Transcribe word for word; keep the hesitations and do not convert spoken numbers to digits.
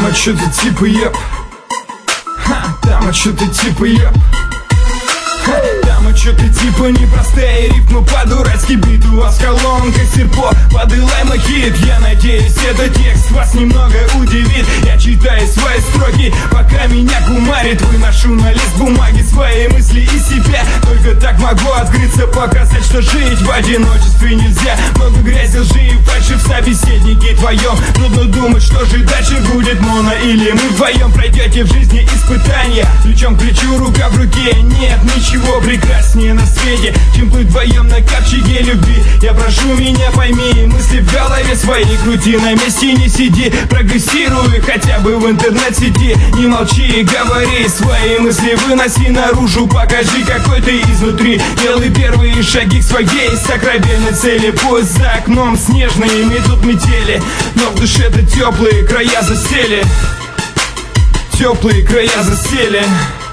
Дама, чё ты типа еп? Ха, дама, чё ты типа еп? Ха, дама, чё ты типа непростая рифма по-дурацки бит. У вас колонка серпо, подылай мохит. Я надеюсь, этот текст вас немного удивит. Я читаю свои строки, пока меня кумарит. Выношу на лист бумаги свои мысли и себя. Только так могу открыться, показать, что жить в одиночестве нельзя. Много грязи, лжи и фальши в собеседнике твоем. Трудно думать, что же дальше будет, моно или мы вдвоем пройдете в жизни испытания. Плечом к плечу, рука в руке, нет ничего прекраснее на свете, чем плыть вдвоем на капчике любви. Я прошу, меня пойми, мысли в голове свои крути, на месте не сиди, прогрессируй хотя бы в интернет-сети. Не молчи, говори свои мысли, выноси наружу, покажи, какой ты изнутри. Делай первые шаги к своей сокровенной цели. Пусть за окном снежные метут метели, но в душе-то теплые края засели. Теплые края засели.